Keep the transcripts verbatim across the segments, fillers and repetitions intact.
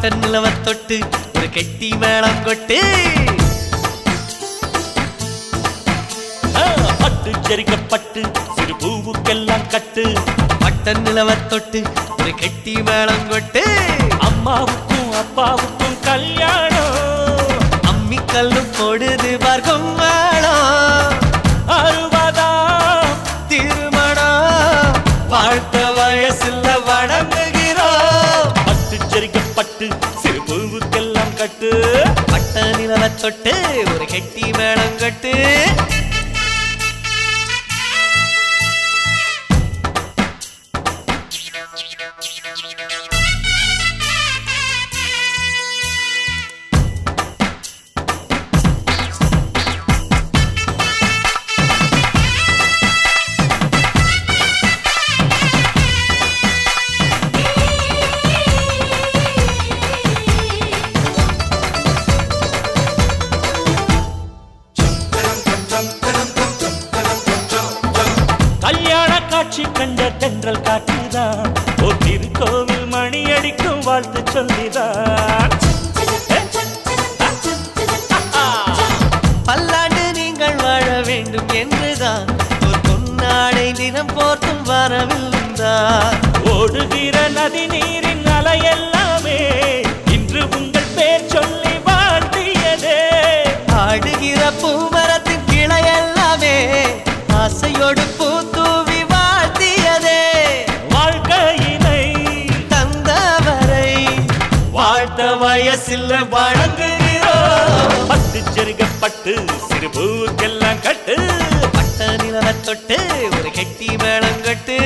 button நிலவ தொட்டு ஒரு கெட்டி மேளம் கொட்டு பட்டு ஜரிக்கப்பட்டு சிறு பூவுக்கெல்லாம் கட்டு பட்டன் நிலவ தொட்டு ஒரு கெட்டி மேளம் கொட்டு அம்மாவுக்கும் அப்பாவுக்கும் கல்யாணம் அம்மி கல்லும் பொழுது பார்க்கும் மேளம் அறுபதாம் திருமணம் வாழ்த்த வயசுல வணங்குகிறோம் பட்டு ஜரிக்கப்பட்டு சிறு பூவுக்கெல்லாம் கட்டு பட்டன் நிலவ தொட்டு ஒரு கெட்டி மேளம் கொட்டு கல்யாண காட்சி கண்ட தென்றல் காட்டுதான் ஒரு திருக்கோவில் மணி அடிக்கும் வாழ்த்து சொல்லிதான் பல்லாண்டு நீங்கள் வாழ வேண்டும் என்றுதான் ஒரு பொன்னாடை தினம் போர்த்தும் வரவில்லைதான் ஓடுகிற நதி நீரின் அலையெல்லாமே இன்று உங்கள் பேர் சொல்லி வாழ்த்தியதே ஆடுகிற பூமரத்தின் கிளையெல்லாமே ஆசையோடு பூத்தூவி வாழ்த்தியதே வாழ்க்கையினை தந்தவரை வாழ்த்த வயசில் வழங்குகிறோம் பட்டு ஜரிக்கப்பட்டு சிறு பூவுக்கெல்லாம் கட்டு பட்ட நிலவ தொட்டு ஒரு கெட்டி மேளம் கட்டு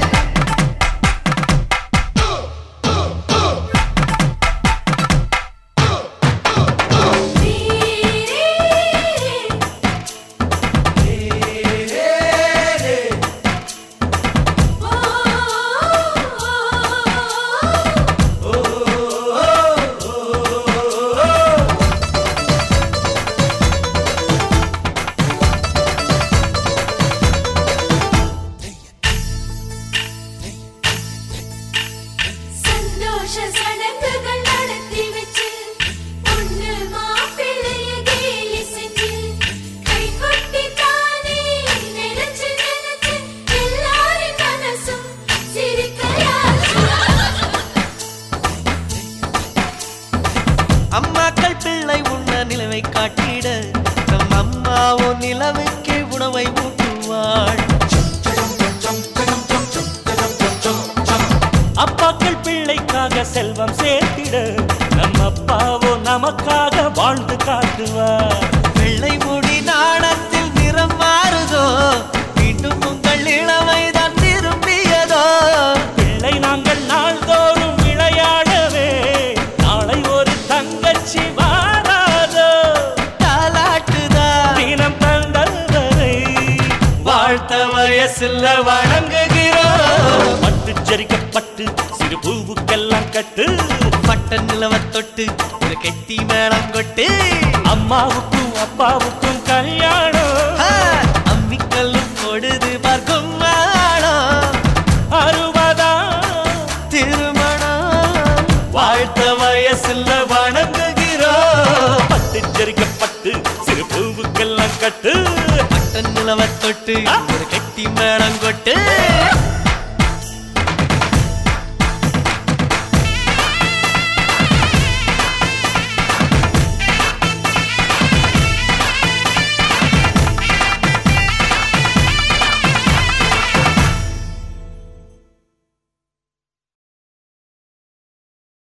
அம்மாக்கள் பிள்ளை உண்ண நிலவை காட்டிட நம் அம்மாவோ நிலவுக்கு உணவை ஊட்டுவாள் அப்பாக்கள் பிள்ளைக்காக செல்வம் சேர்த்திட நம் அப்பாவோ நமக்காக வாழ்ந்து காட்டுவார் வெள்ளை முடி நாணத்தில் நிறம் மாறுதோ மீண்டும் உங்கள் இளமைதான் திரும்பியதோ பிள்ளை நாங்கள் நாள்தோறும் விளையாடவே நாளை ஒரு தங்கச்சி வாராதோ தாலாட்டுதா தினம் தந்தவரை வாழ்த்த வயசில் வணங்குகிறோம் பட்டு ஜரிக்கப்பட்டு சிறு பூவுக்கெல்லாம் கட்டு பட்டன் நிலவ தொட்டு ஒரு கெட்டி மேளம் கொட்டு அம்மாவுக்கும் அப்பாவுக்கும் கல்யாணம் அம்மிக்கல்லும் பொழுது பார்க்கும் மேளம் அறுபதாம் திருமணம் வாழ்த்த வயசுல வணங்குகிறோம் பட்டு ஜரிக்கப்பட்டு சிறு பூவுக்கெல்லாம் கட்டு பட்டன் நிலவ தொட்டு ஒரு கெட்டி மேளம் கொட்டு